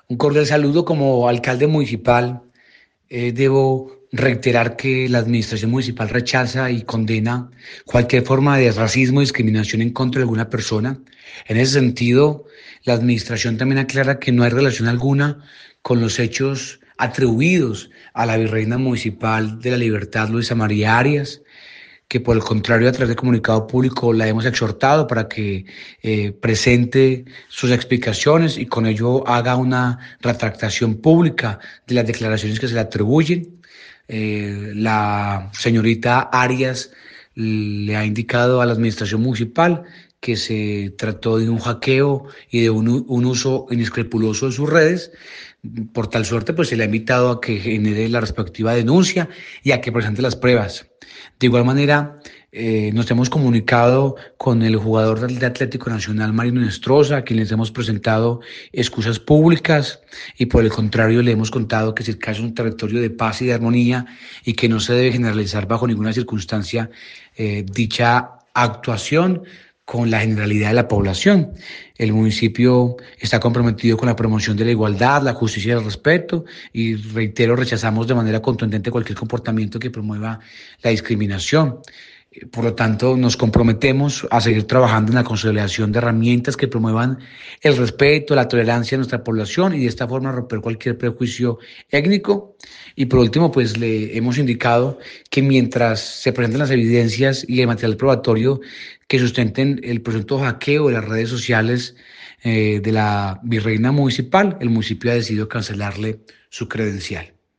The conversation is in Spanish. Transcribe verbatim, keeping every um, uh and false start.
Un cordial saludo como alcalde municipal. Eh, debo reiterar que la administración municipal rechaza y condena cualquier forma de racismo y discriminación en contra de alguna persona. En ese sentido, la administración también aclara que no hay relación alguna con los hechos atribuidos a la virreina municipal de la Libertad, Luisa María Arias, que por el contrario a través de comunicado público la hemos exhortado para que eh, presente sus explicaciones y con ello haga una retractación pública de las declaraciones que se le atribuyen. Eh, la señorita Arias le ha indicado a la administración municipal que se trató de un hackeo y de un, un uso inescrupuloso de sus redes. Por tal suerte, pues se le ha invitado a que genere la respectiva denuncia y a que presente las pruebas. De igual manera, eh, nos hemos comunicado con el jugador del Atlético Nacional, Marino Nestroza, a quien les hemos presentado excusas públicas y por el contrario le hemos contado que Sirca es un territorio de paz y de armonía y que no se debe generalizar bajo ninguna circunstancia eh, dicha actuación con la generalidad de la población. El municipio está comprometido con la promoción de la igualdad, la justicia y el respeto y reitero, rechazamos de manera contundente cualquier comportamiento que promueva la discriminación. Por lo tanto, nos comprometemos a seguir trabajando en la consolidación de herramientas que promuevan el respeto, la tolerancia de nuestra población y de esta forma romper cualquier prejuicio étnico. Y por último, pues le hemos indicado que mientras se presenten las evidencias y el material probatorio que sustenten el presunto hackeo de las redes sociales eh, de la virreina municipal, el municipio ha decidido cancelarle su credencial.